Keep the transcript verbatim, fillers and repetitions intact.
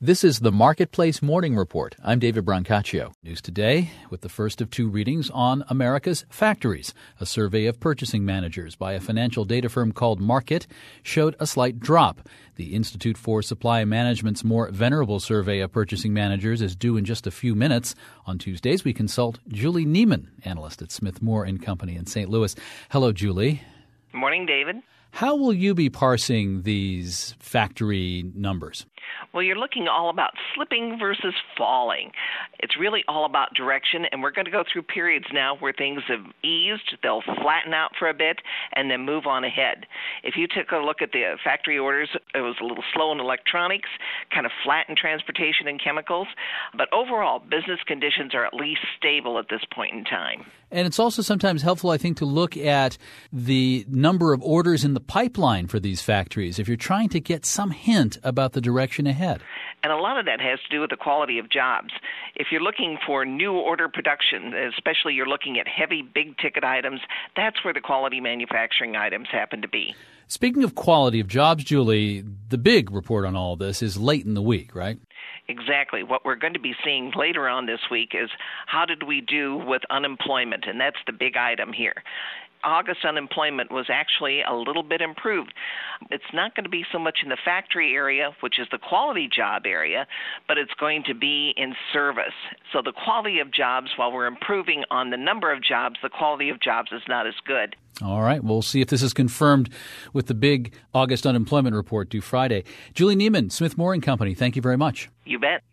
This is the Marketplace Morning Report. I'm David Brancaccio. News today with the first of two readings on America's factories. A survey of purchasing managers by a financial data firm called Markit showed a slight drop. The Institute for Supply Management's more venerable survey of purchasing managers is due in just a few minutes. On Tuesdays, we consult Julie Neiman, analyst at Smith Moore and Company in Saint Louis. Hello, Julie. Morning, David. How will you be parsing these factory numbers? Well, you're looking all about slipping versus falling. It's really all about direction, and we're going to go through periods now where things have eased. They'll flatten out for a bit and then move on ahead. If you took a look at the factory orders, it was a little slow in electronics, kind of flat in transportation and chemicals. But overall, business conditions are at least stable at this point in time. And it's also sometimes helpful, I think, to look at the number of orders in the pipeline for these factories if you're trying to get some hint about the direction ahead. And a lot of that has to do with the quality of jobs. If you're looking for new order production, especially you're looking at heavy, big-ticket items, that's where the quality manufacturing items happen to be. Speaking of quality of jobs, Julie, the big report on all this is late in the week, right? Exactly. What we're going to be seeing later on this week is how did we do with unemployment, and that's the big item here. August unemployment was actually a little bit improved. It's not going to be so much in the factory area, which is the quality job area, but it's going to be in service. So the quality of jobs, while we're improving on the number of jobs, the quality of jobs is not as good. All right. We'll see if this is confirmed with the big August unemployment report due Friday. Julie Neiman, Smith Moore and Company, thank you very much. You bet.